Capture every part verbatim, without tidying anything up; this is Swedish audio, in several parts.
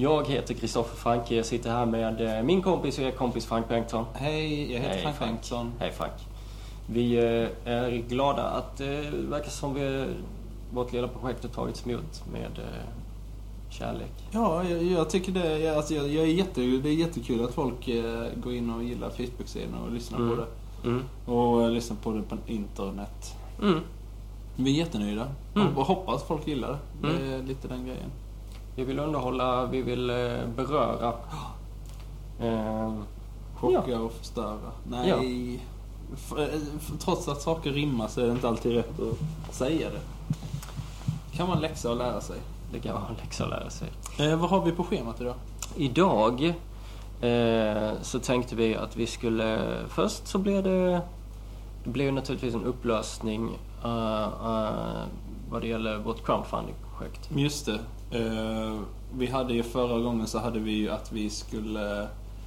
Jag heter Kristoffer Franke. Jag sitter här med min kompis och er kompis Frank Bengtsson. Hej, jag heter Hej, Frank, Frank Bengtsson. Hej Frank. Vi är glada att det verkar som vi, vårt lilla projekt har tagits emot med kärlek. Ja, jag, jag tycker det. Alltså jag, jag är jätte, det är jättekul att folk går in och gillar Facebook-sidan och lyssnar mm. på det. Mm. Och lyssnar på det på internet. Mm. Vi är jättenöjda mm. och hoppas folk gillar det. Mm. Det är lite den grejen. Vi vill underhålla, vi vill beröra. Eh, Chocka ja. och förstöra. Nej, ja. f- trots att saker rimmar så är det inte alltid rätt att säga det. Kan man läxa och lära sig. Det kan man läxa och lära sig. Eh, vad har vi på schemat idag? Idag eh, så tänkte vi att vi skulle... Först så blev det... Det blev naturligtvis en upplösning uh, uh, vad det gäller vårt crowdfunding-projekt. Just det. Uh, vi hade ju förra gången så hade vi ju att vi skulle...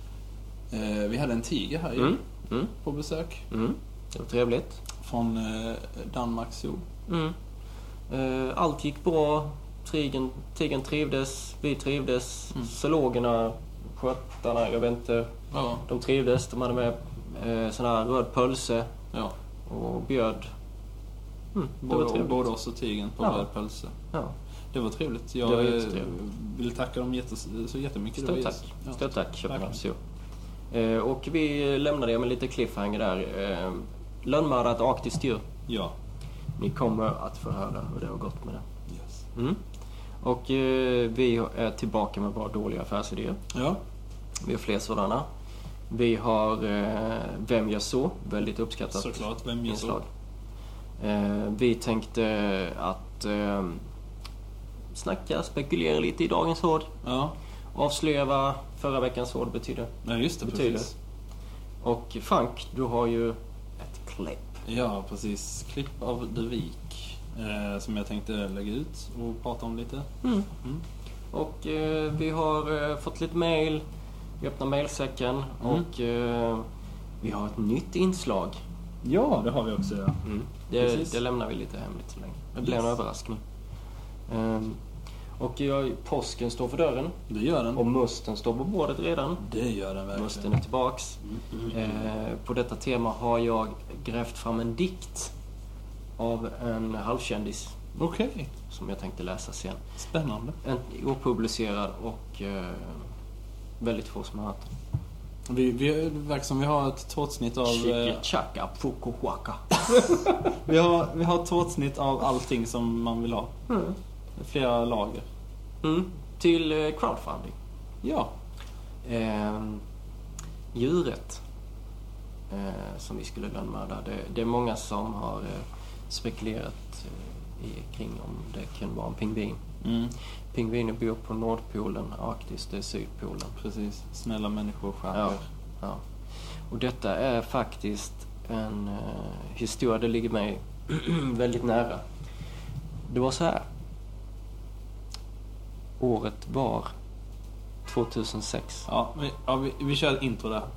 Uh, vi hade en tiger här mm. Mm. på besök. Mm. Det var trevligt. Från uh, Danmark Zoo. Mm. Uh, allt gick bra. Tigern, tigern trivdes. Vi trivdes. Mm. Zoologerna, skötarna, jag vet inte. Ja. De trivdes. De hade med uh, sån här röd pölse. Ja. Och bjöd. Mm, både, både oss och tigern på ja. röd pölse. Ja. Det var trevligt. Jag var vill tacka dem jättes, så jättemycket. Stort tack. Ja. Stort tack, Köpenhamn. Eh, och vi lämnade det med lite cliffhanger där. Eh, Lönnmördat arktiskt djur. Ja. Ni kommer att få höra hur det har gått med det. Yes. Mm. Och eh, vi är tillbaka med våra dåliga affärsidéer. Ja. Vi har fler sådana. Vi har eh, Vem gör så? Väldigt uppskattat. Såklart, Vem gör inslag. så? Eh, vi tänkte att eh, snacka, spekulera lite i dagens råd. Ja. Avslöja vad förra veckans råd betyder. Ja, just det, betyder. Precis. Och Frank, du har ju ett klipp. Ja, precis. Klipp av The Week. Eh, som jag tänkte lägga ut och prata om lite. Mm. Mm. Och eh, vi har eh, fått lite mail. Vi öppnar mailsäcken mm. och eh, vi har ett nytt inslag. Ja, det har vi också. Ja. Mm. Det, det lämnar vi lite hemligt så länge. Det blir yes. en överraskning. Um, och jag, påsken står för dörren. Det gör den. Och musten står på bordet redan. Det gör den verkligen. Musten är tillbaks. Mm, mm, mm. Eh, på detta tema har jag grävt fram en dikt av en halvkändis. Okej. Okay. Som jag tänkte läsa sen. Spännande. En opublicerad och eh, väldigt få som har hört. Vi, vi verkar som vi har ett tårtsnitt av... Chikichaka fukuhuaka. vi, har, vi har ett tårtsnitt av allting som man vill ha. Mm. Flera lager. Mm. Till eh, crowdfunding. Ja. Eh, djuret eh, som vi skulle lönnmörda. Det, det är många som har eh, spekulerat eh, i, kring om det kan vara en pingvin. Mm. Pingviner bor på Nordpolen, Arktis, det är Sydpolen. Precis, snälla människor skärper. Ja, ja. Och detta är faktiskt en uh, historia, det ligger mig väldigt nära. Det var så här. Året var tjugohundrasex. Ja, vi, ja, vi, vi kör ett intro där.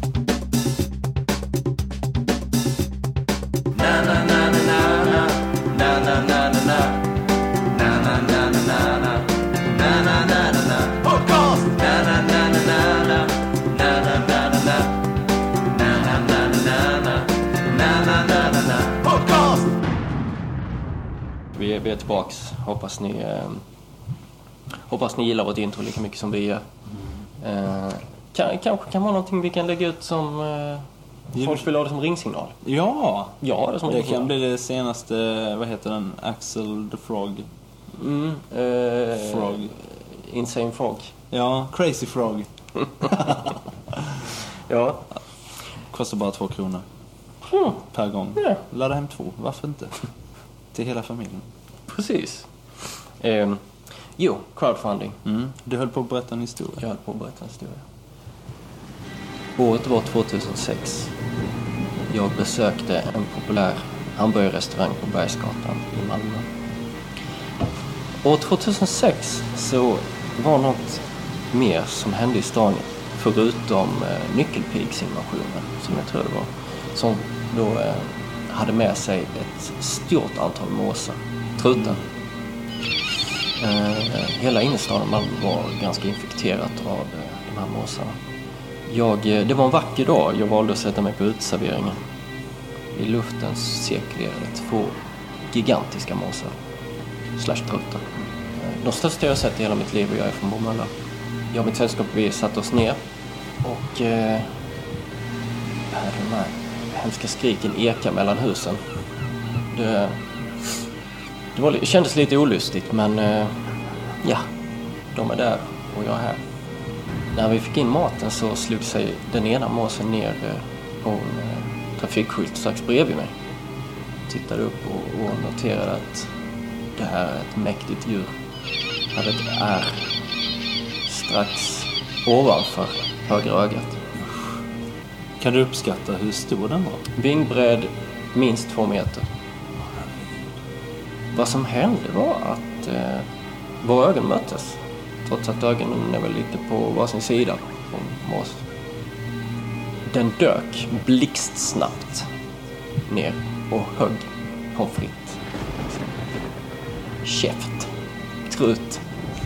Na na na na na na na na na na. Na na na na na na na na na na podcast na na na na na na na na na na na na na na na na na na na podcast. Vi är, vi är tillbaks. Hoppas ni eh, hoppas ni gillar vårt intro lika mycket som vi gör. Mm. Eh, kan, kanske kan vara någonting vi kan lägga ut som eh, folk vill ha det som ringsignal. Ja, ja det, som det kan bli det senaste, vad heter den? Axel the Frog. Mm, eh, Frog. Insane Frog. Ja, Crazy Frog. Ja. Kostar bara två kronor. Mm. Per gång. Ja. Ladda hem två, varför inte? Till hela familjen. Precis. Eh, jo, crowdfunding. Mm. Du höll på att berätta en historia. Jag höll på att berätta en historia. Året var tjugohundrasex. Jag besökte en populär hamburgerrestaurang på Bergsgatan i Malmö. År tjugohundrasex så var något mer som hände i stan förutom eh, nyckelpigsinvasionen som jag tror det var. Som då eh, hade med sig ett stort antal måsar. Trutar. Eh, hela innerstaden Malmö var ganska infekterat av eh, de här måsarna. Jag, eh, det var en vacker dag. Jag valde att sätta mig på uteserveringen. I luften cirkulerade två gigantiska måsar. Slash truttar. Eh, de största jag har sett i hela mitt liv, och jag är från Bromölla. Jag och mitt sällskap, vi satte oss ner. Och eh, de här hemska skriken ekar mellan husen. Det, det, var, det kändes lite olustigt, men eh, ja, de är där och jag är här. När vi fick in maten så slog sig den ena måsen ner eh, på en eh, trafikskylt strax bredvid mig. Tittade upp och, och noterade att det här är ett mäktigt djur. Hade ett ärr strax ovanför högra ögat. Kan du uppskatta hur stor den var? Vingbred minst två meter. Vad som hände var att eh, våra ögon möttes. Trots att ögonen är väl lite på varsin sida på mås. Den dök blixtsnabbt ner och högg pommes frites. Käft. Trut.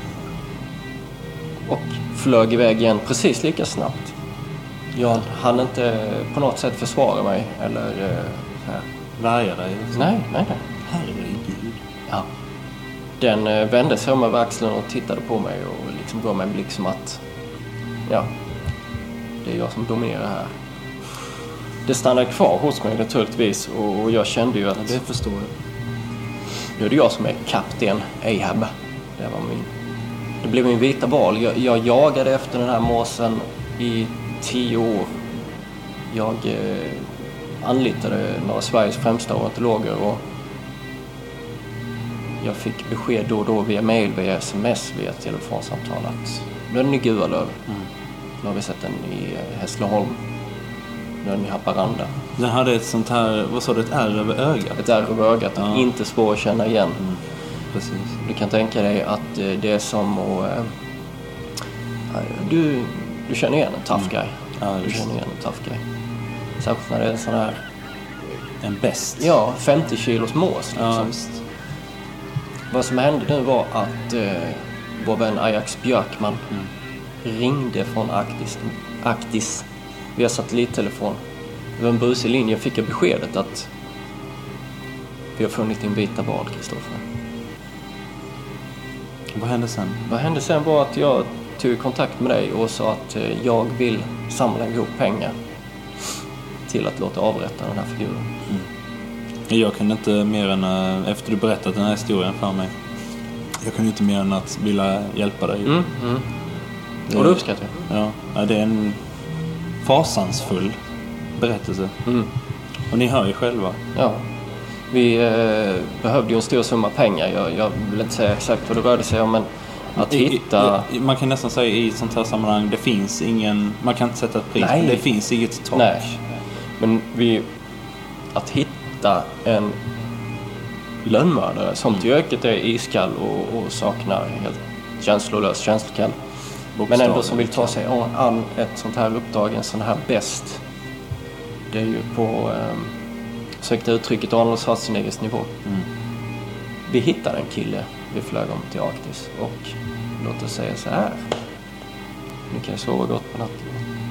Och flög iväg igen precis lika snabbt. Jag hann inte på något sätt försvara mig eller så här. Värja dig? Nej, nej, nej. Herregud. Ja. Den eh, vände sig om över axeln och tittade på mig och liksom gav mig en blick som att ja, det är jag som dominerar här. Det stannade kvar hos mig naturligtvis, och, och jag kände ju att ja, det förstår jag. Nu är det jag som är kapten Ahab. Det var min. Det blev min vita val. Jag, jag jagade efter den här måsen i tio år. Jag eh, anlitade några av Sveriges främsta ornitologer, och jag fick besked då och då via mail, via sms, via telefonsamtal att nu är den i Gualöv. Mm. Nu har vi sett den i Hässleholm. Nu är den i Haparanda. Den hade ett sånt här, vad sa du, ett ärr över ögat? Ett ärr över ögat, ja. Inte svår att känna igen. Mm. Precis. Du kan tänka dig att det är som att äh, du, du känner igen en tough guy. Mm. Ja, du känner igen en tough guy. Särskilt när det är en sån här... En bäst. Ja, femtio kilos mås. Liksom. Ja, just. Vad som hände nu var att eh, vår vän Ajax Björkman mm. ringde från Arktis, Arktis via satellittelefon. Det var en busig linje, fick jag beskedet att vi har funnit din vita val, Kristoffer. Vad hände sen? Vad hände sen var att jag tog kontakt med dig och sa att eh, jag vill samla ihop pengar till att låta avrätta den här figuren. Mm. Jag kan inte mer än, efter du berättat den här historien för mig, jag kan inte mer än att vilja hjälpa dig. Mm, mm. Det och det uppskattar jag. Ja, det är en fasansfull berättelse. Mm. Och ni hör ju själva. Ja. Vi eh, behövde ju en stor summa pengar. Jag, jag vill inte säga exakt vad det rörde sig om, men att I, hitta... I, man kan nästan säga i sånt här sammanhang, det finns ingen... Man kan inte sätta ett pris, Nej. men det finns inget tak. Nej. Men vi... Att hitta en lönnmördare som mm. till öket är iskall och, och saknar helt känslolös känslokall. Men ändå som vill ta sig an ett sånt här uppdrag, en sån här bäst. Det är ju på... Eh, sökte uttrycket Arnold Schwarzeneggers nivå. Mm. Vi hittade en kille. Vi flög om till Arktis. Och låt oss säga så här. Nu kan jag sova gott på natten.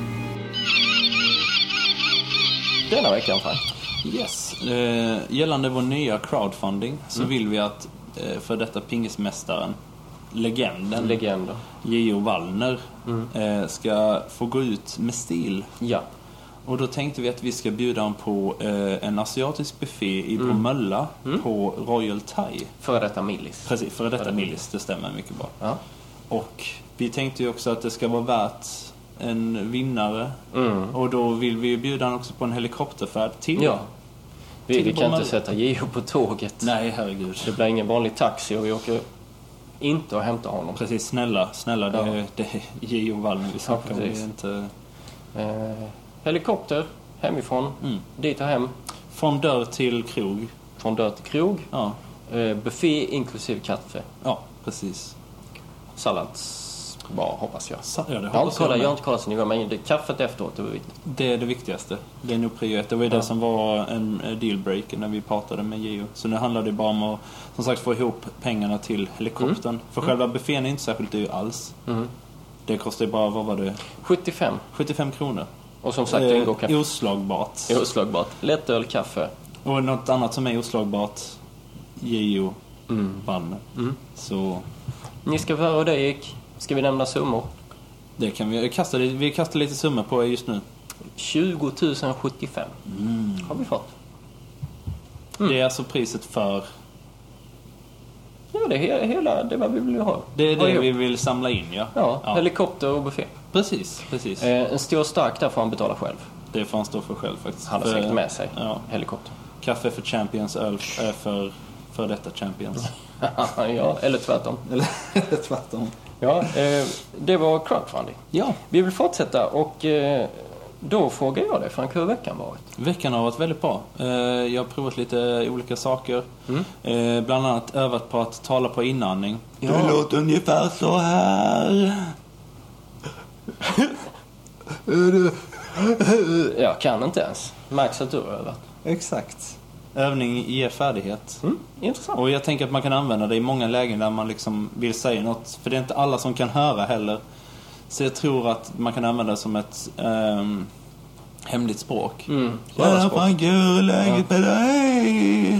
Denna veckan, fan. Yes. Eh, gällande vår nya crowdfunding så mm. vill vi att eh, för detta pingismästaren, legenden, Legender. J O Wallner mm. eh, ska få gå ut med stil. Ja. Och då tänkte vi att vi ska bjuda honom på eh, en asiatisk buffé i mm. Bromölla mm. på Royal Thai. För detta Millis. Precis, för detta Millis, det stämmer mycket bra. Ja. Och vi tänkte ju också att det ska vara värt en vinnare. Mm. Och då vill vi bjuda honom också på en helikopterfärd till. Ja. Vi, till vi kan inte sätta Gio på tåget. Nej, herregud. Det blir ingen vanlig taxi och vi åker inte att hämta honom. Precis, snälla, snälla, ja. det, det är Gio Wallner vi snackar om. Ja, inte... eh, helikopter hemifrån, mm. dit och hem. Från dörr till krog. Från dörr till krog. Ja. Eh, buffé inklusive kaffe. Ja, precis. Sallads. Bra, hoppas jag. Så, ja, det Jag har, hoppas inte kollat, jag jag med. har inte kollat så nivå, men det kaffet efteråt, det var viktigt. Det är det viktigaste. Det är nog prio ett. Det var ju Ja. det som var en dealbreaker när vi pratade med Geo. Så nu handlar det bara om att, som sagt, få ihop pengarna till helikoptern. Mm. För själva buffén är inte särskilt dyr alls. Mm. Det kostar ju bara, vad var det? sjuttiofem. sjuttiofem kronor. Och som sagt, det ingår kaffe. Eh, oslagbart. Oslagbart. Lättöl, kaffe. Och något annat som är oslagbart, Geo Mm. vann. Mm. Så Ni ska få höra hur det gick. Ska vi nämna summor? det kan vi kasta, vi kastar lite summor på just nu. tjugo tusen sjuttiofem Mm. har vi fått. Det är alltså priset för... Ja, det är hela, det är vad vi vill ha. Det är Ha det ihop. vi vill samla in, ja. Ja, helikopter och buffé. Precis, precis. Eh, en stor stark där får han betala själv. Det får han stå för själv faktiskt. Han har För- säkert med sig Ja. helikopter. Kaffe för Champions, öl är för, för detta Champions. Ja, eller tvärtom. Eller tvärtom. Ja, eh, det var crowdfunding. Ja, Vi vill fortsätta och eh, då frågar jag dig, Frank, hur har veckan varit? veckan har varit väldigt bra. Eh, Jag har provat lite olika saker. Mm. Eh, Bland annat övat på att tala på inandning. Ja. Det låter ungefär så här. Jag kan inte ens. Märks att du har övat. Exakt. Övning ger färdighet. Mm, intressant. Och jag tänker att man kan använda det i många lägen där man liksom vill säga något. För det är inte alla som kan höra heller. Så jag tror att man kan använda det som ett um, hemligt språk. Mm, Ja, fan, hur är läget med dig?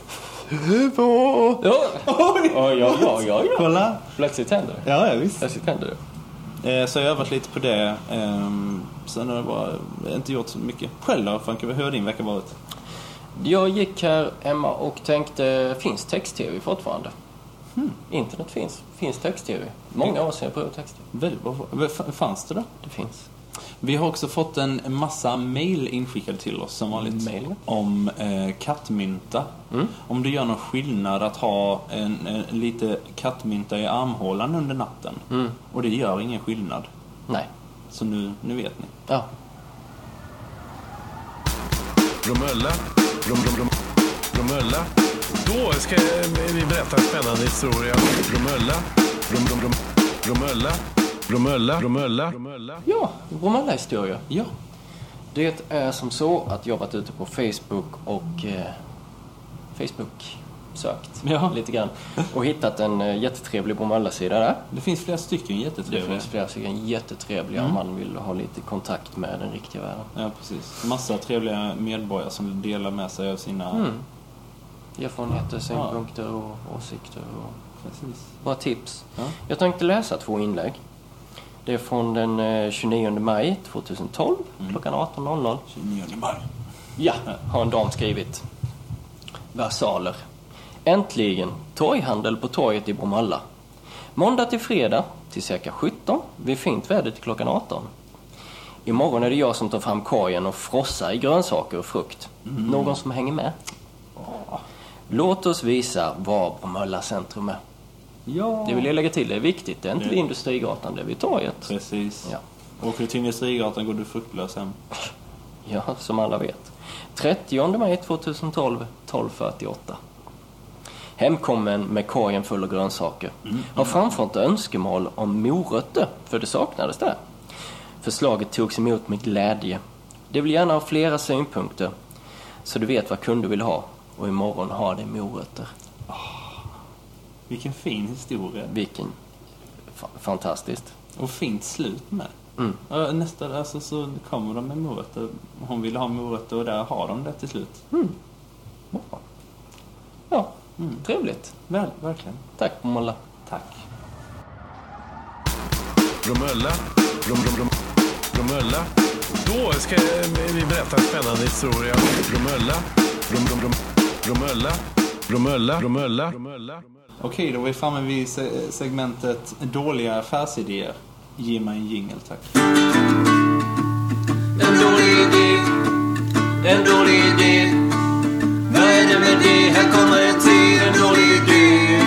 Ja. Oj, oj, oj, oj, oj. Kolla. Plötsligt händer det. Ja, ja, visst. Plötsligt händer det. Eh, så jag har övat lite på det. Um, sen har jag bara inte gjort så mycket. Själv då, Frank, hur har din vecka varit? Jag gick här hemma och tänkte, finns text-tv fortfarande? Hmm. Internet finns. Finns text-tv. Många år sedan jag prövade text-tv. Väldigt bra. Vad fanns det då? Det finns. Vi har också fått en massa mail inskickade till oss som vanligt Mail? om eh, kattmynta. Mm. Om det gör någon skillnad att ha en, en, lite kattmynta i armhålan under natten. Mm. Och det gör ingen skillnad. Nej. Så nu, nu vet ni. Ja. Bromölla, Brom, Brom, Brom, Bromölla. Då ska vi berätta en spännande historia. Bromölla, Brom, Brom, Brom, Bromölla, Bromölla, Bromölla, Bromölla. Ja, Bromölla-historia. Ja. Det är som så att jag har varit ute på Facebook och eh, Facebook sökt Ja. lite grann och hittat en eh, jättetrevlig Bromölla-sida där. Det finns flera stycken Det jättetrevliga. finns flera stycken jättetrevliga om man vill ha lite kontakt med den riktiga världen. Ja, precis. Massa trevliga medborgare som delar med sig av sina... Mm. Erfarenheter, synpunkter och åsikter och Precis. bra tips. Ja. Jag tänkte läsa två inlägg. Det är från den eh, tjugonionde maj tjugotolv, klockan arton noll noll. tjugonionde maj. Ja, har en dam skrivit. Versaler. Äntligen torghandel på torget i Bromölla. Måndag till fredag till cirka sjutton, vid fint väder till klockan arton. Imorgon är det jag som tar fram korgen och frossar i grönsaker och frukt. Mm. Någon som hänger med? Låt oss visa var Bromölla centrum är. Ja. Det vill jag lägga till, det är viktigt. Det är inte Det- vid Industrigatan, det är vid torget. Precis. Ja. Åker du till Industrigatan går du fruktlös hem. Ja, som alla vet. trettionde maj tjugotolv, tolv fyrtioåtta. Hemkommen med korgen full av grönsaker. Har framfört önskemål om morötter, för det saknades där. Förslaget togs emot med glädje. Det vill gärna ha flera synpunkter, så du vet vad kunder vill ha. Och imorgon har det morötter. Vilken fin historia. Vilken fa- fantastiskt. Och fint slut med. Mm. Ja, nästa, alltså, så kommer de med morötter. Hon ville ha morötter och där har de det till slut. Bra. Ja, trevligt. Väl, verkligen. Tack, Bromölla. Tack. Bromölla, Brom, Brom, Brom, Bromölla. Då ska vi berätta en spännande historia. Bromölla, Brom, Brom, Brom, Bromölla, Bromölla, Bromölla, Bromölla. Okej, då är vi framme vid se- segmentet dåliga affärsidéer. Ge mig en jingle, tack. En dålig idé, en dålig idé. Vad är det med det? Här kommer en till, en dålig idé.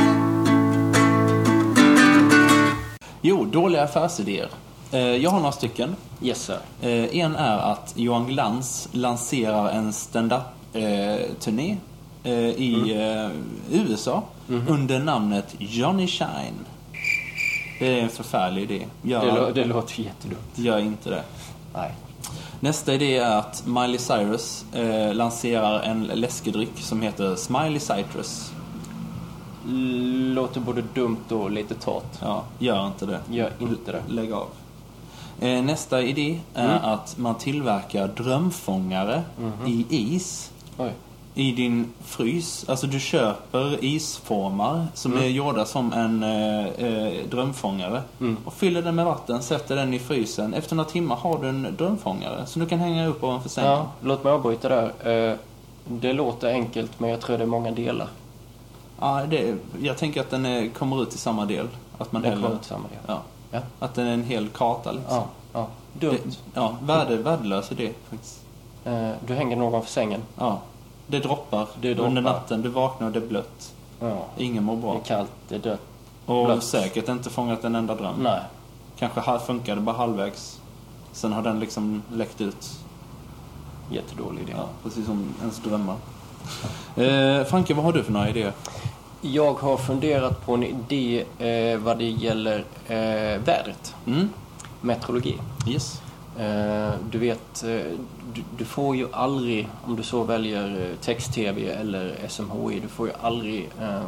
Jo, dåliga affärsidéer. Eh, Jag har några stycken. Yes, sir. Eh, En är att Johan Glans lanserar en stand-up-turné i eh, U S A under namnet Johnny Shine. Det är en förfärlig idé. Gör, Det, lå- det låter jättedumt. gör inte det. Nej. Nästa idé är att Miley Cyrus eh, lanserar en läskedryck som heter Smiley Citrus. Låter både dumt och lite torrt. Ja, gör inte det. Gör inte det. Lägg av. Eh, nästa idé är Mm. att man tillverkar drömfångare i is Oj. i din frys. Alltså du köper isformar som Mm. är gjorda som en eh, eh, drömfångare Mm. och fyller den med vatten, sätter den i frysen. Efter några timmar har du en drömfångare som du kan hänga upp ovanför sängen. Ja, låt mig avbryta där. Eh, Det låter enkelt, men jag tror det är många delar. Ja, det, jag tänker att den är, kommer ut i samma del. Att man Den häller, kommer ut samma del. ja, Ja. att den är en hel karta liksom. Ja, ja. Dumt. Det, ja, värde, värdelös idé faktiskt. Eh, Du hänger någon för sängen. Ja, det droppar, Det droppar. under natten. Du vaknar och det är blött. Ja. Ingen mår Det bra. är kallt, det är dött. Och blött. säkert inte fångat en enda dröm. Nej. Kanske ha- funkade bara halvvägs. Sen har den liksom läckt ut. Jättedålig idé. Ja, precis som ens drömmar. Eh, Franke, vad har du för några idéer? Jag har funderat på en idé eh, vad det gäller eh, vädret. Mm? Meteorologi. Yes. Eh, du vet, eh, du, du får ju aldrig, om du så väljer eh, text-tv eller S M H I, du får ju aldrig eh,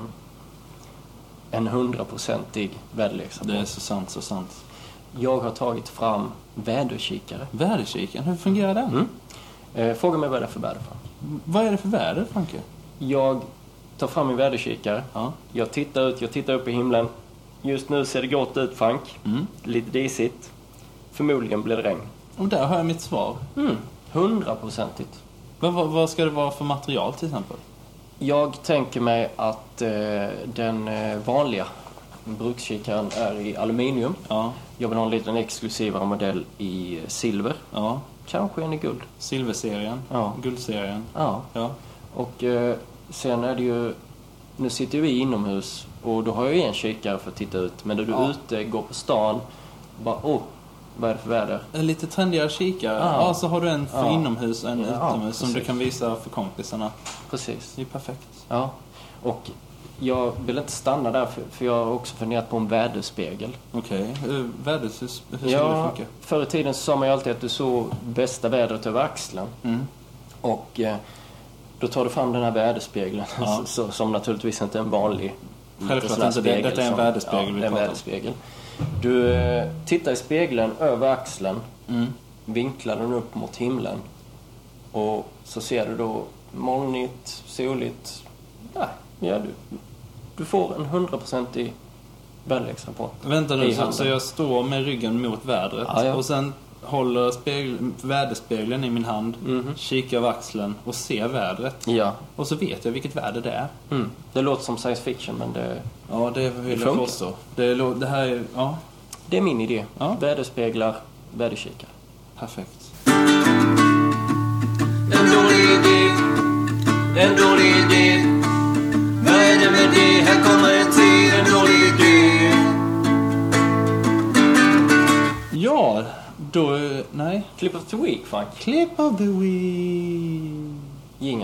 en hundraprocentig väderleksrapport. Det är så sant, så sant. Jag har tagit fram väderkikare. Väderkiken, hur fungerar den? Mm. Eh, fråga mig vad det är för väder. Vad är det för väder, Franke? Jag tar fram min väderkikare. Ja. Jag tittar ut, jag tittar upp i himlen. Just nu ser det gott ut, Frank. Mm. Lite disigt. Förmodligen blir det regn. Och där har jag mitt svar. Mm. Hundraprocentigt. Vad, vad, vad ska det vara för material till exempel? Jag tänker mig att eh, den eh, vanliga brukskikaren är i aluminium. Ja, Jag vill ha en liten exklusivare modell i silver. ja. Kanske en i guld. Silverserien, Ja. guldserien. Ja. Ja. Och eh, sen är det ju... Nu sitter vi inomhus och då har jag en kikare för att titta ut. Men när du är Ja. ute, går på stan, bara åh, vad är det för väder? En lite trendigare kikare. Ja. Ja, så har du en för Ja. inomhus och en Ja, utomhus som du precis. kan visa för kompisarna. Precis. Det är perfekt. Ja. Och jag vill inte stanna där för, för jag har också funderat på en väderspegel. Okej, okay. Vädret, hur, hur skulle det Ja, funka? förr i tiden så sa man ju alltid att du såg bästa vädret över axeln. Mm. Och eh, då tar du fram den här väderspegeln Ja. så, som naturligtvis inte är en vanlig Självklart sån här inte. Det- spegel detta är en som- väderspegel ja, vi det är en pratar om. väderspegel. Du eh, tittar i spegeln över axeln, Mm. vinklar den upp mot himlen och så ser du då molnigt, soligt. Ja, ja du, du får en hundraprocentig väderleksrapport. Vänta i nu, så, handen. så jag står med ryggen mot vädret Ja, ja. och sen håller spegel, väderspegeln i min hand, Mhm. kikar över axeln och ser vädret. Ja, Och så vet jag vilket väder det är. mm. det låter som science fiction men det, Ja, det vill Det jag funkar. påstå. Det, lå- det här är, ja, det är min idé. Ja. Väderspeglar, väderkikare. perfekt. En dålig idé, en dålig idé. Vad är det med det? Här kommer en till, en dålig idé. Ja, då, nej. Clip of the week, Frank. Clip of the week. Jingel.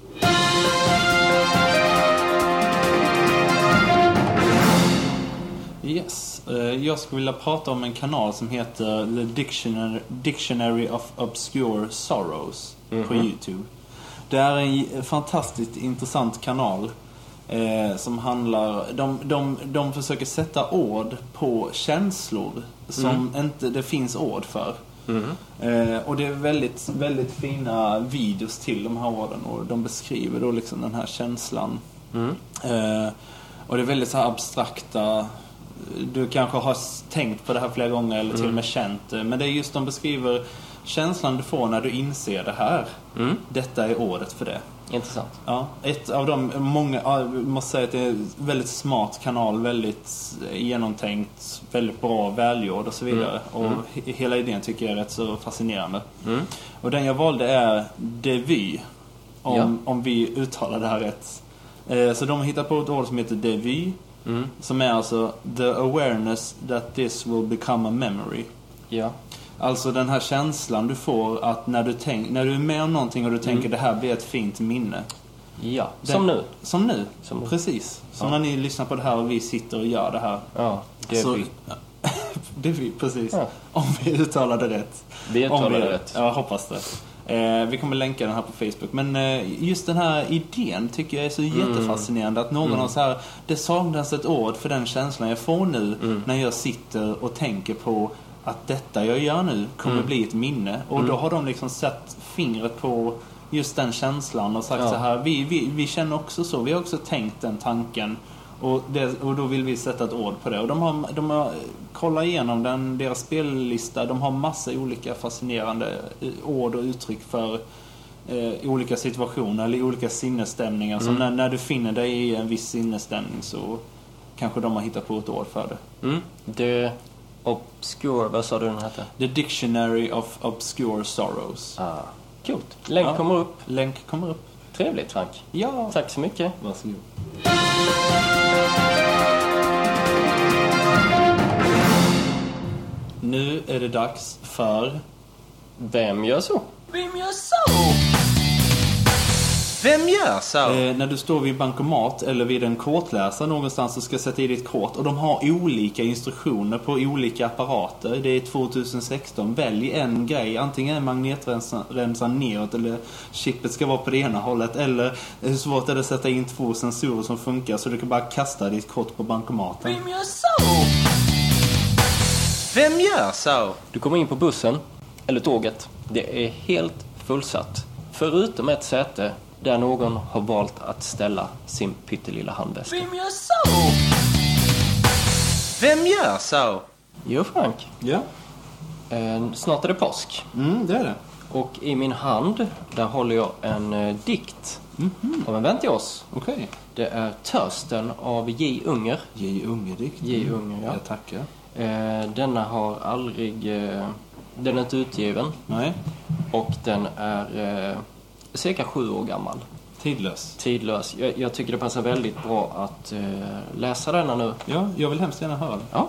Yes. Eh, Jag skulle vilja prata om en kanal som heter The Dictionary, Dictionary of Obscure Sorrows på YouTube. Det är en fantastiskt intressant kanal eh, som handlar... De, de, de försöker sätta ord på känslor som inte det finns ord för. Eh, och det är väldigt, väldigt fina videos till de här orden och de beskriver då liksom den här känslan. Eh, och det är väldigt så här abstrakta. Du kanske har tänkt på det här flera gånger eller till och med känt det. Men det är just de beskriver känslan du får när du inser det här. Detta är ordet för det. Intressant. Ja, ett av de många, jag måste säga att det är en väldigt smart kanal, väldigt genomtänkt, väldigt bra, välgjord och så vidare. Och he- hela idén tycker jag är rätt så fascinerande. Och den jag valde är Devy, om, Ja. om vi uttalar det här rätt. Eh, så de har hittat på ett ord som heter Devy, som är alltså the awareness that this will become a memory. Ja. Alltså den här känslan du får att när du, tänk, när du är med om någonting och du tänker det här blir ett fint minne. Ja, Den, som nu. Som nu, Som nu. precis. Som Ja. när ni lyssnar på det här och vi sitter och gör det här. Ja, det är Så- vi. Det är vi, precis. Ja. Om vi uttalar det rätt. Vi uttalar Om vi, det rätt. Ja, jag hoppas det. Eh, vi kommer länka den här på Facebook. Men eh, just den här idén tycker jag är så jättefascinerande. Att någon har så här, det saknas ett ord för den känslan jag får nu när jag sitter och tänker på att detta jag gör nu kommer bli ett minne. Och då har de liksom satt fingret på just den känslan och sagt Ja. så här, vi, vi, vi känner också så, vi har också tänkt den tanken. Och, det, och då vill vi sätta ett ord på det. Och de har, de har kollat igenom den, deras spellista. De har massa olika fascinerande ord och uttryck för eh, olika situationer eller olika sinnesstämningar. Så när, när du finner dig i en viss sinnesstämning så kanske de har hittat på ett ord för det. Mm. The Obscure, vad sa du den hette? The Dictionary of Obscure Sorrows. Ah, coolt. Länk Ja. kommer upp. Länk kommer upp. Trevligt, Frank. Ja. Tack så mycket. Varsågod. Nu är det dags för... Vem gör så? Vem gör så? Vem gör så? Eh, när du står vid bankomat eller vid en kortläsare någonstans och ska sätta i ditt kort och de har olika instruktioner på olika apparater. Det är tjugohundrasexton. Välj en grej. Antingen är magnetremsan neråt eller chippet ska vara på det ena hållet. Eller hur svårt är det att sätta in två sensorer som funkar så du kan bara kasta ditt kort på bankomaten. Vem gör så? Vem gör så? Du kommer in på bussen eller tåget. Det är helt fullsatt. Förutom ett säte där någon har valt att ställa sin pyttelilla handväska. Vem gör så? Vem gör så? Jo, Frank. Ja, Eh, snart är det påsk. mm, det är det. Och i min hand, där håller jag en eh, dikt av en vän till oss. Okej. Det är Törsten av J. Unger. J. Ungerdikt. J. Unger, ja. Jag tackar. Eh, denna har aldrig... Eh, den är inte utgiven. Nej, Och den är eh, cirka sju år gammal. tidlös. Tidlös. Jag, jag tycker det passar väldigt bra att eh, läsa denna nu. Ja, jag vill hemskt gärna höra det. Ja.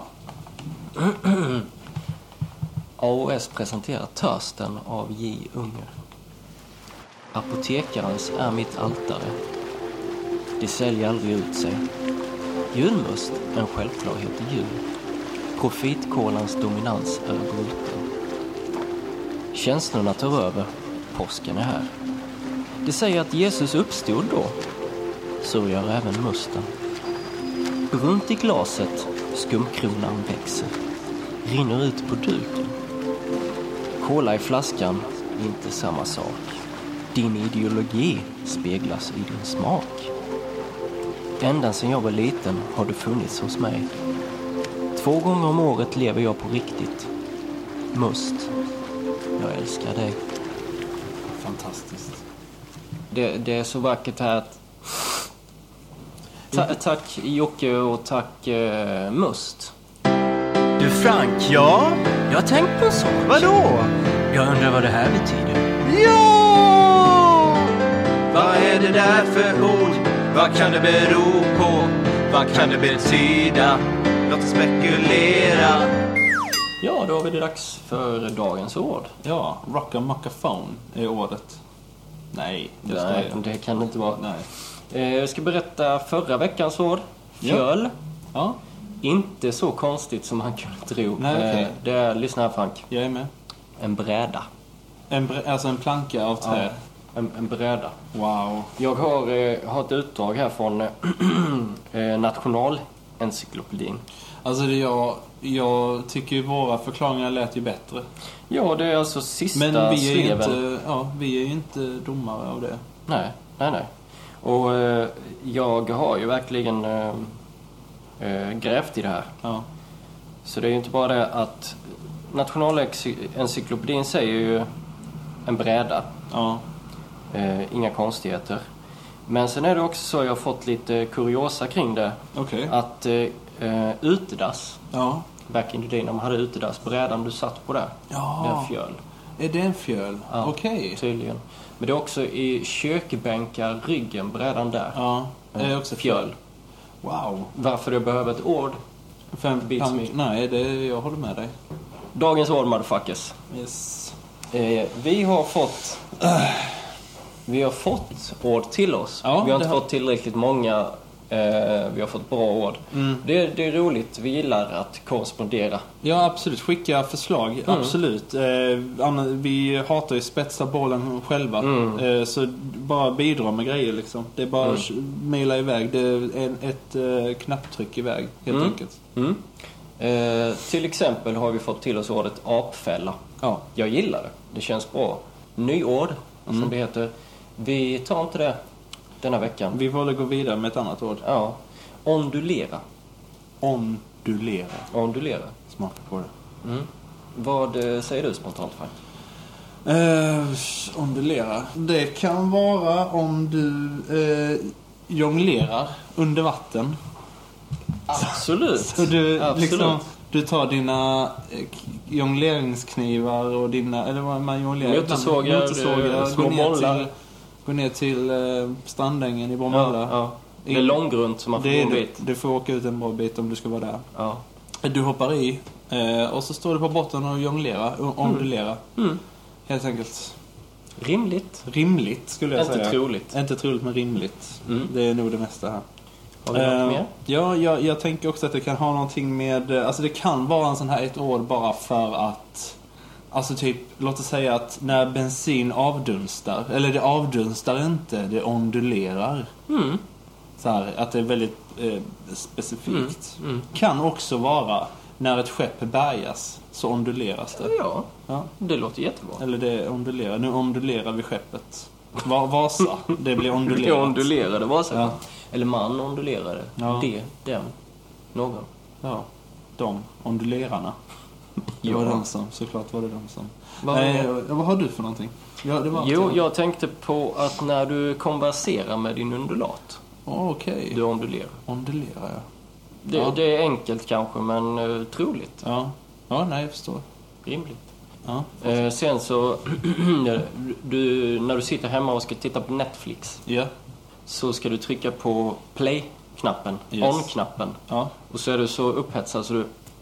A O S presenterar Törsten av J. Unger. Apotekarens är mitt altare. Det säljer aldrig ut sig. Julmust, en självklarhet i jul. Profitkolans dominans är bruten. Känslorna tar över. Påsken är här. Det säger att Jesus uppstod då. Så gör även musten. Brunt i glaset, skumkronan växer. Rinner ut på duken. Kola i flaskan, inte samma sak. Din ideologi speglas i din smak. Ända sedan jag var liten har du funnits hos mig. Två gånger om året lever jag på riktigt. Must, jag älskar dig. Fantastiskt. Det, det är så vackert här att... Ta, tack Jocke och tack eh, Must. Du Frank, ja? Jag har tänkt på en sak. Vadå? Jag undrar vad det här betyder. Ja! Vad är det där för ord? Vad kan det bero på? Vad kan det betyda? Låt oss spekulera. Ja, då är det dags för dagens ord. Ja, rockamuckaphone är ordet. Nej, det ska Nej, jag. det kan det inte vara. Nej. Eh, jag ska berätta förra veckans ord. Fjöl. Ja, Inte så konstigt som man kunde tro. Nej, okej. Eh, det är, lyssna här Frank. jag är med. En bräda. En, bre- alltså en planka av trä. En, en bräda. Wow. Jag har, eh, har ett utdrag här från eh, Nationalencyklopedin. Alltså det jag, jag tycker ju våra förklaringar lät ju bättre. Ja, det är alltså sista Men vi är ju sleven. inte, ja, vi är ju inte domare av det. Nej, nej, nej. Och eh, jag har ju verkligen eh, eh, grävt i det här. Ja. Så det är ju inte bara det att Nationalencyklopedin säger ju en bräda. Ja. Eh, inga konstigheter. Men sen är det också så, jag har fått lite kuriosa kring det. Okej. Att eh, eh, utedass, Ja. back in the day när man hade utedass, brädan du satt på där, Ja. det är en fjöl. Är det en fjöl? Ja, Okej. tydligen. Men det är också i kökbänkar, ryggen, brädan där. Ja. Är det också Fjöl. Wow. Varför jag behöver ett ord. Fem Beats plank. me. Nej, det, jag håller med dig. Dagens ord, motherfuckers. Yes. Eh, vi har fått Vi har fått ord till oss. Ja, vi har inte har... fått tillräckligt många. Eh, vi har fått bra ord. Mm. Det, det är roligt. Vi gillar att korrespondera. Ja, absolut. Skicka förslag. Mm. Absolut. Eh, vi hatar ju spetsa bollen själva. Mm. Eh, så bara bidra med grejer liksom. Det är bara att mm. mejla iväg. Det är en, ett eh, knapptryck iväg, helt mm. enkelt. Mm. Eh, till exempel har vi fått till oss ordet apfälla. Ja. Jag gillar det. Det känns bra. Nyord, mm. som det heter. Vi tar inte det denna veckan. Vi får gå vidare med ett annat ord. Ja. Ondulera. Ondulera. Ondulera. Smaka på det. Mm. Vad säger du spontant, Frank? Uh, ondulera. Det kan vara om du uh, jonglerar under vatten. Absolut. Så du, Absolut. Liksom, du tar dina eh, jongleringsknivar och dina, eller vad man jonglerar, motorsågar, motorsågar små går ner bollar. till, går ner till eh, strandängen i Bromölla. Ja, ja. Det är långgrunt som man får det, en bit. Du får åka ut en bra bit om du ska vara där. Ja. Du hoppar i eh, och så står du på botten och jonglerar, ondulerar. Mm. Mm. Helt enkelt. Rimligt. Rimligt skulle jag Inte säga. Inte troligt. Inte troligt, men rimligt. Mm. Det är nog det mesta här. Har du något uh, mer? Ja, jag, jag tänker också att det kan ha någonting med... Alltså det kan vara en sån här ett ord bara för att... Alltså typ, låt oss säga att när bensin avdunstar, eller det avdunstar inte, det ondulerar. Mm. Så här, att det är väldigt eh, specifikt. Mm. Mm. Kan också vara när ett skepp bärgas så onduleras det. Ja, Ja. det låter jättebra. Eller det ondulerar. Nu ondulerar vi skeppet. Va- Vasa, det blir ondulerat. Det ondulerade var så. Ja. Eller man ondulerade. Ja. Det, den, någon. Ja, de ondulerarna. Det Ja. var de som, såklart var det de som. Vad- Nej, vad har du för någonting? Ja, det var Jo, alltid- jag tänkte på att när du konverserar med din undulat, Oh, okej. Okay. du ondulerar. Ondulerar, ja. Det, Ja. det är enkelt kanske, men uh, troligt. Ja. Ja, nej, jag förstår. Rimligt. Ja. Eh, sen så, du, när du sitter hemma och ska titta på Netflix, Ja. så ska du trycka på play-knappen, Yes. on-knappen. Ja. Och så är du så upphetsad så du,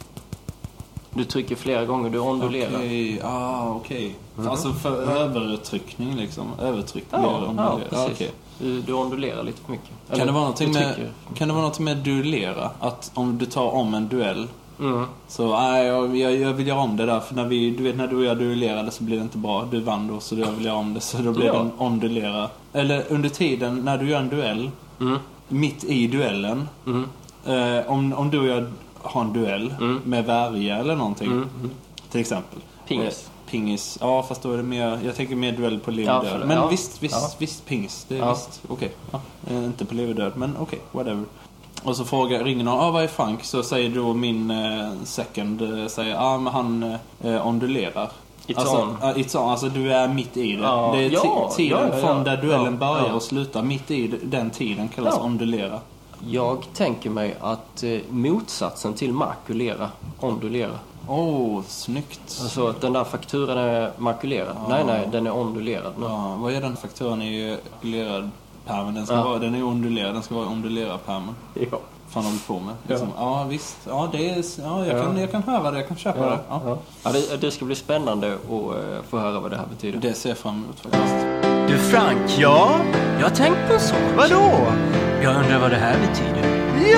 du trycker flera gånger, du ondulerar. Okej, ah, okej. Mm. Alltså för övertryckning liksom. Övertryck blir Ja, ondulerar. ja, precis. okej. Du, du ondulerar lite för mycket. Kan Eller, det vara någonting du med, trycker. kan det vara något med duellera? Att om du tar om en duell, Mm. så nej, jag, jag, jag vill göra om det där. För när vi, du vet, när du och jag duellerade så blev det inte bra. Du vann då, så jag vill göra om det. Så då blir Ja. det en ondulera. Eller under tiden när du gör en duell, Mm. mitt i duellen, Mm. eh, om, om du och jag har en duell Mm. med värja eller någonting, Mm. till exempel. Pingis. Eh, pingis. Ja, fast då är det mer, jag tänker mer duell på liv och Ja, död. för- Men ja. visst, visst, Ja. visst pingis. Det är Ja. visst, okej. Ja. Eh, inte på liv och död, men okej, whatever. Och så frågar, ringer någon, ah, vad är Frank? Så säger då min eh, second, eh, säger, ah, men han eh, ondulerar. It's alltså, on. Uh, it's on, alltså du är mitt i det. Ja. Det är ti- Ja, tiden ja, ja, ja. från där duellen Ja, börjar ja. och slutar, mitt i den tiden kallas Ja. ondulera. Jag tänker mig att eh, motsatsen till makulera, ondulera. Åh, oh, snyggt. Alltså att den där fakturan är makulerad. Ja. Nej, nej, den är ondulerad nu. Ja, vad är den fakturan i ondulerad pärmen? Den ska Ja. vara, den är ondulerad, den ska vara ondulerad pärmen. Ja. Fan håller på med. Ja. Liksom. Ja, visst. Ja, det är, ja, jag, Ja. Kan, jag kan höra det, jag kan köpa Ja, det. Ja. ja. Ja, det, det ska bli spännande att uh, få höra vad det här betyder. Det ser jag fram emot faktiskt. Du Frank, ja? Jag har tänkt på en sak. Vadå? Jag undrar vad det här betyder.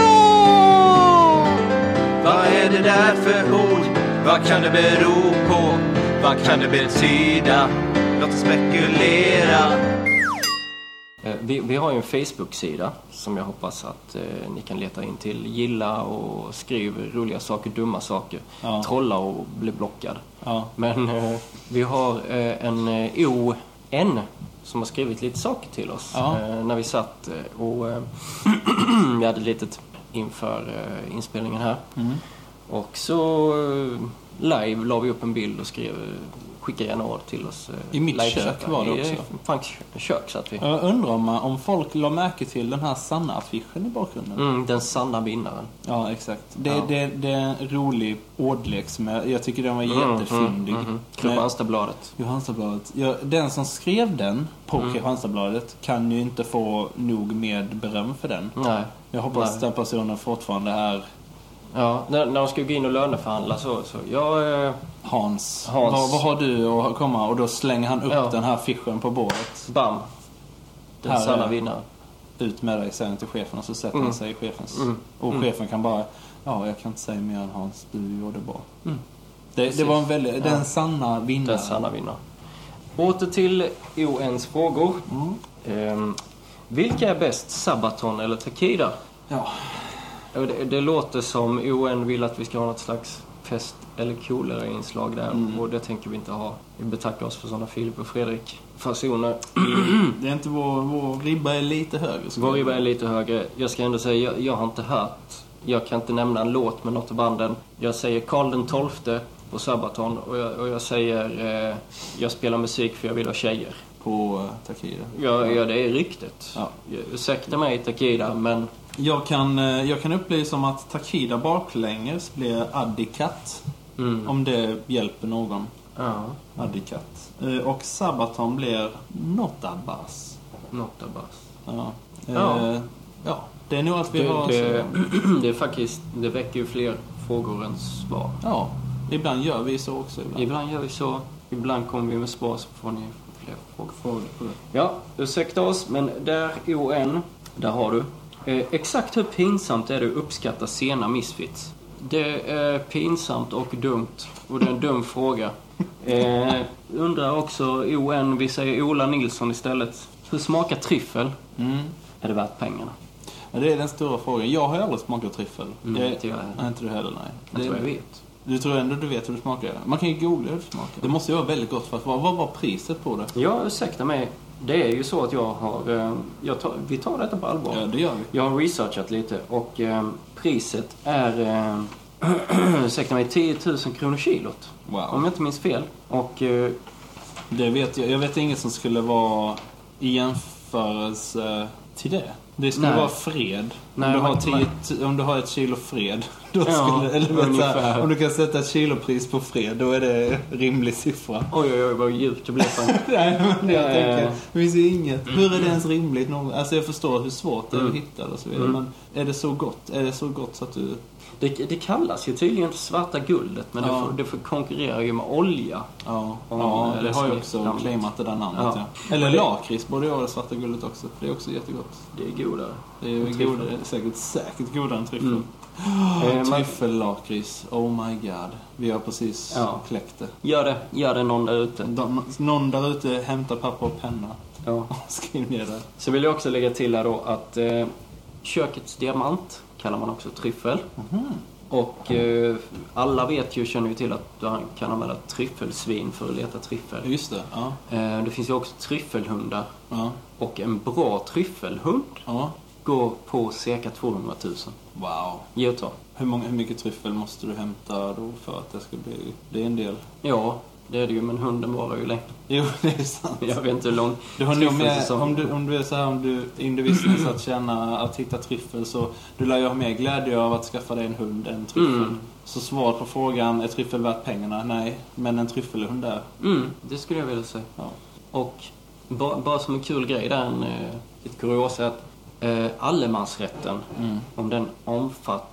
Ja! Vad är det där för ord? Vad kan det bero på? Vad kan det betyda? Låt oss spekulera. Eh, Vi, vi har ju en Facebook-sida som jag hoppas att eh, ni kan leta in till. Gilla och skriv roliga saker, dumma saker. Ja. Trolla och bli blockad. Ja. Men eh, vi har eh, en eh, O N som har skrivit lite saker till oss. Ja. Eh, när vi satt eh, och eh, vi hade ett litet inför eh, inspelningen här. Mm. Och så eh, live la vi upp en bild och skrev, skicka gärna ord till oss. eh, I mitt livechatta. kök var det också. I Franks kök satt vi. Jag undrar om, om folk la märke till den här sanna affischen i bakgrunden. Mm, den sanna vinnaren. Ja, exakt. Det, Ja. Det, det är en rolig ordlek som jag, jag tycker den var Mm, jättefyndig. mm, mm. Men- Kristianstadsbladet. Johanstadbladet. Ja, den som skrev den på Mm. Kristianstadsbladet kan ju inte få nog med beröm för den. Nej. Jag hoppas Nej. den personen fortfarande är Ja, när, när de ska gå in och löneförhandla så, så jag, eh, Hans. Hans. Vad, vad har du att komma? Och då slänger han upp Ja. den här affischen på bordet. bam, Den Här sanna är- vinnaren. Ut med dig, säger han till chefen, och så sätter Mm. han sig i chefens. Mm. Och Mm. chefen kan bara, ja, jag kan inte säga mer än Hans, du gjorde bra. Mm. Det, det Precis. var en väldigt, Ja. den sanna vinnaren. Den sanna vinnaren. Åter till O N:s frågor. Mm. Ehm, vilka är bäst, Sabaton eller Takida? Ja. Ja, Det, det låter som O N vill att vi ska ha något slags fest eller coolare inslag där. Mm. Och det tänker vi inte ha. Vi betackar oss för sådana Filip och Fredrik fasoner. Det är inte vår, vår ribba är lite högre. skulle Vår jag ribba är säga. lite högre. Jag ska ändå säga, jag, jag har inte hört. Jag kan inte nämna en låt med något av banden. Jag säger Karl den tolfte på Sabaton. Och jag, och jag säger, eh, jag spelar musik för jag vill ha tjejer. På uh, Takida. Ja, ja, det är ryktet. Ja. Jag- Ursäkta mig, Takida, men... Jag kan, eh, jag kan upplysa om att Takida baklänges blir Addikat. Mm. Om det hjälper någon. Ja, Addikat. Eh, Och Sabaton blir Notabas. Notabas. Ja. Ja. Eh, ja. Det är nog allt vi Det, har. det, så- det är faktiskt, det väcker ju fler frågor än svar. Ja. Ibland gör vi så också. Ibland. Ibland gör vi så, ibland kommer vi med svar så får ni fler frågor. Frågor på det. Ja, ursäkta oss, men där O N, där har du. Eh, exakt hur pinsamt är det att uppskatta sena misfits? Det är pinsamt och dumt, och det är en dum fråga. Eh, undrar också O N, vi säger Ola Nilsson istället. Hur smakar tryffel? Mm. Är det värt pengarna? Ja, det är den stora frågan. Jag har ju aldrig smakat tryffel. Mm, det, inte jag heller. nej, inte du heller, nej. Jag Det- tror jag vet. Du tror ändå du vet hur det smakar? Man kan ju googla hur det smakar. Det måste ju vara väldigt gott för att vara. Vad var priset på det? Ja, ursäkta mig. Det är ju så att jag har... Eh, jag tar, vi tar detta på allvar. Ja, det gör vi. Jag har researchat lite och eh, priset är... Eh, ursäkta mig, tio tusen kronor kilot. Om Wow. jag inte minns fel. Och... Eh, Det vet jag. Jag vet inget som skulle vara i jämförelse till det. Det skulle Nej. vara fred. Nej, om, du har men- tio, t- om du har ett kilo fred. Då Ja, skulle, eller vet, så ungefär. här, om du kan sätta ett kilopris på fred, då är det rimlig siffra. oj, oj, oj, vad djupt det blev. Fan. Nej, men det jag Ja, tänker. ja. Det finns ju inget. Hur är det ens rimligt? Någon, alltså jag förstår hur svårt det är att hitta och så vidare. Mm. Men är det så gott? Är det så gott så att du... Det, det kallas ju tydligen svarta guldet, men Ja. det, får, det får konkurrera ju med olja. Ja, Om, ja eh, det har ju som också namnet. claimat det där namnet. Ja. Ja. Eller lakrits borde ju vara det svarta guldet också. Det är också jättegott. Det är godare. Det är ju Tryffel. godare, säkert, säkert godare än tryffel. Mm. Eh, man- Tryffellakrits, oh my god. Vi har precis Ja. kläckt det. Gör det, gör det någon där ute. De, någon där ute hämtar papper och penna Ja. och skriv ner det. Så vill jag också lägga till här då att eh, kökets diamant kallar man också tryffel. Mhm. Och eh, alla vet ju, känner ju till att du kan använda tryffelsvin för att leta tryffel. Just det, ja. Eh, det finns ju också tryffelhundar. Ja. Och en bra tryffelhund Ja. går på cirka tvåhundratusen. Wow. Ge och ta. Hur, många, hur mycket tryffel måste du hämta då för att det ska bli... Det är en del. Ja, det är det ju, men hunden varar ju länge. Jo, det är sant. Jag vet inte hur lång Du har nog med, tryffelsäsong. om du, om du är så här, om du in the business att känna, att hitta tryffel, så du lär ju ha mer glädje av att skaffa dig en hund än tryffel. Mm. Så svaret på frågan, är tryffel värt pengarna? Nej, men en tryffelhund är. Mm, det skulle jag vilja säga. Ja. Och bara, bara som en kul grej där, en, eh, ett kuriosa, att eh, allemansrätten, Mm. om den omfattar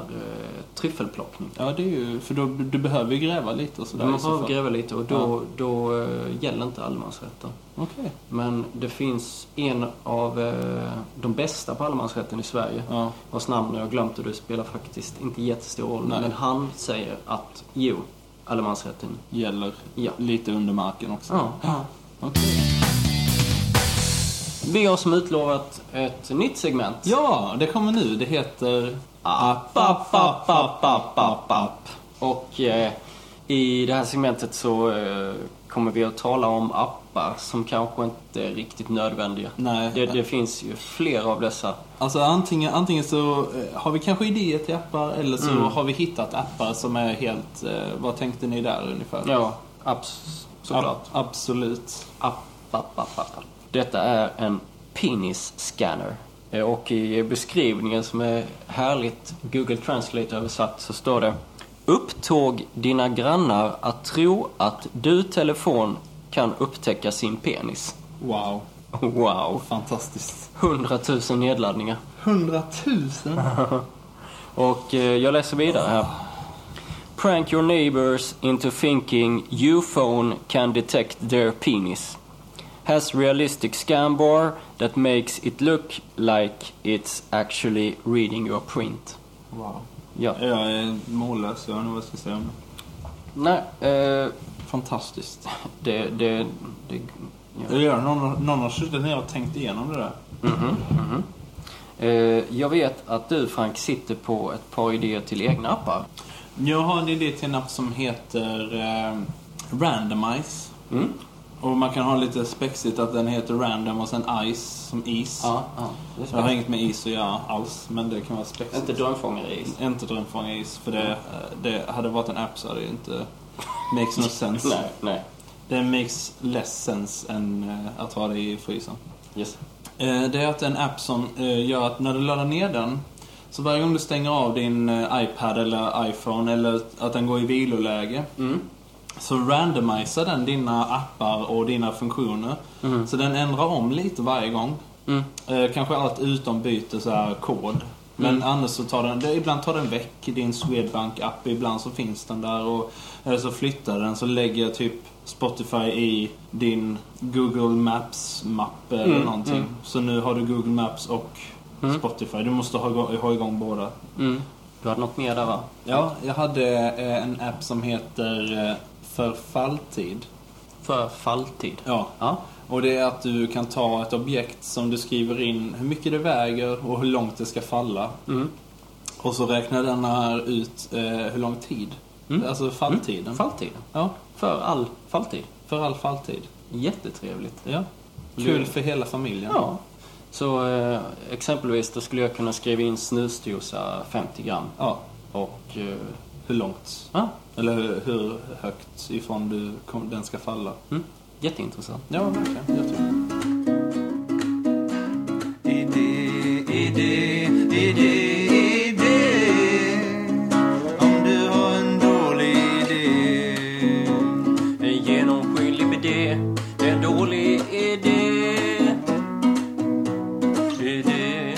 eh, tryffelplockning. Ja, det är ju, för då, du behöver ju gräva lite och sådär. Man i så får fall. gräva lite och då, Ja. då eh, gäller inte allemansrätten. Okej. Men det finns en av eh, de bästa på allemansrätten i Sverige. Ja. Vars namn jag har glömt och det spelar faktiskt inte jättestor roll. Nej. Men han säger att jo, allemansrätten. Gäller Ja. lite under marken också. Ja, ja. Okej. Vi har som utlovat ett nytt segment. Ja, det kommer nu. Det heter... App, app, app, app, app, app, app. Och eh, i det här segmentet så eh, kommer vi att tala om appar som kanske inte är riktigt nödvändiga. Nej. Det, det finns ju flera av dessa. Alltså antingen, antingen så eh, har vi kanske idéer till appar, eller så Mm. har vi hittat appar som är helt... Eh, vad tänkte ni där ungefär? Ja, apps, såklart. Ab- absolut. App, app, app, app. Detta är en penis scanner. Eh, Och i beskrivningen som är härligt Google Translate översatt så står det: upptåg dina grannar att tro att du telefon kan upptäcka sin penis. Wow. Wow. Fantastiskt. hundratusen nedladdningar. Hundratusen? Och eh, jag läser vidare här. Prank your neighbors into thinking your phone can detect their penis. has realistic scan bar that makes it look like it's actually reading your print. Wow. Ja. Jag är mållös, jag vet inte vad jag ska säga om det. Nej, eh, Fantastiskt. det... det, det ja. Ja, någon, någon har suttit ner och tänkt igenom det där. Mhm, mhm. Eh, jag vet att du, Frank, sitter på ett par idéer till egna appar. Jag har en idé till en app som heter eh, Randomize. Mm. Och man kan ha lite spexigt att den heter Random och sen Ice som is. Ja, ja. Det är Jag har så. inget med is att göra alls, men det kan vara spexigt. Inte drömfångare is. Inte drömfångare is, för det, det hade varit en app så hade det inte makes no sense. Nej, nej. Det makes less sense än eh, att ha det i frysen. Yes. Eh, det är att en app som eh, gör att när du laddar ner den, så varje gång du stänger av din eh, iPad eller iPhone eller att den går i viloläge, Mm. så randomiserar den dina appar och dina funktioner. Mm. Så den ändrar om lite varje gång. Mm. Eh, kanske allt utom byter så här kod. Men Mm. annars så tar den, det, ibland tar den väck din Swedbank-app, ibland så finns den där, och eller så flyttar den, så lägger jag typ Spotify i din Google Maps-mapp eller Mm, någonting. mm. Så nu har du Google Maps och Mm. Spotify. Du måste ha, igång- ha igång båda. Mm. Du hade något mer där, va? Ja, jag hade eh, en app som heter eh, Förfalltid. För falltid. Ja. Ja. Och det är att du kan ta ett objekt som du skriver in hur mycket det väger och hur långt det ska falla. Mm. Och så räknar den här ut eh, hur lång tid. Mm. Alltså falltiden. Falltiden. Ja, För all falltid. för all falltid. Jättetrevligt. Ja. Kul för hela familjen. Ja. Så eh, exempelvis då skulle jag kunna skriva in snusdosa femtio gram. Ja. Och... Eh, Hur långt? ja. Eller hur, hur högt ifrån du kom, den ska falla. Mm. Jätteintressant. Ja, verkligen. Jag tror. Idé, idé, idé, idé. Om du har en dålig idé. En genomskinlig idé. En dålig idé. Idé.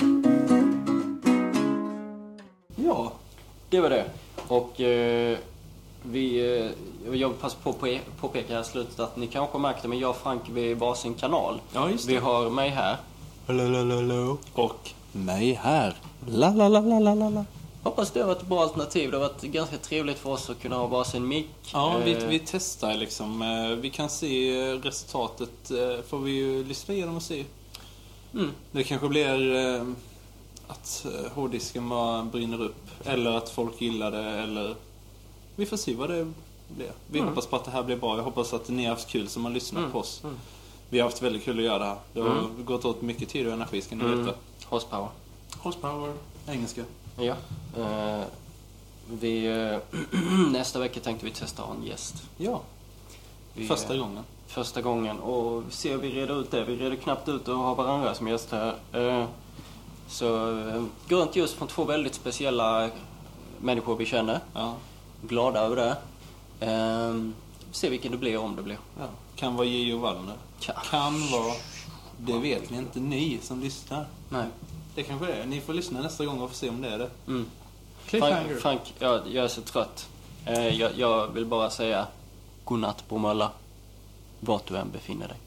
Ja. Det var det. Och eh, vi, eh, jag vill passa på att påpeka här i slutet att ni kanske har märkt det, men jag och Frank, vi är varsin kanal. Ja, just det. Vi har mig här. Och mig här. La la la la la la la. Hoppas det har varit ett bra alternativ. Det har varit ganska trevligt för oss att kunna ha varsin mick. Ja, vi, Eh, vi testar liksom. Eh, Vi kan se eh, resultatet. eh, Får vi ju lyssna igenom och se. Mm. Det kanske blir eh, att eh, hårddisken bara brinner upp. Eller att folk gillar det. Eller vi får se vad det blir. Vi Mm. hoppas på att det här blir bra. Jag hoppas att ni har haft kul som har lyssnat Mm. på oss. Mm. Vi har haft väldigt kul att göra det här. Det har Mm. gått åt mycket tid och energi, ska ni Mm. veta. Horsepower. Horsepower, engelska. Ja. Eh, vi, eh, nästa vecka tänkte vi testa att ha en gäst. Ja, Vi, första eh, gången. Första gången. Och vi ser vi reder ut det. Vi reder knappt ut att ha varandra som gäster här. Eh, så eh, grönt ljus från två väldigt speciella människor vi känner. Ja. Glada över det. Eh, se vilken det blir, om det blir. Ja. Kan vara Gio Wallner. Kan. Kan vara... Det vet ni inte, ni som lyssnar. Nej. Det kanske är. Ni får lyssna nästa gång och få se om det är det. Mm. Cliffhanger. Frank, Frank jag, jag är så trött. Eh, jag, jag vill bara säga godnatt, Bromölla. Vart du än befinner dig.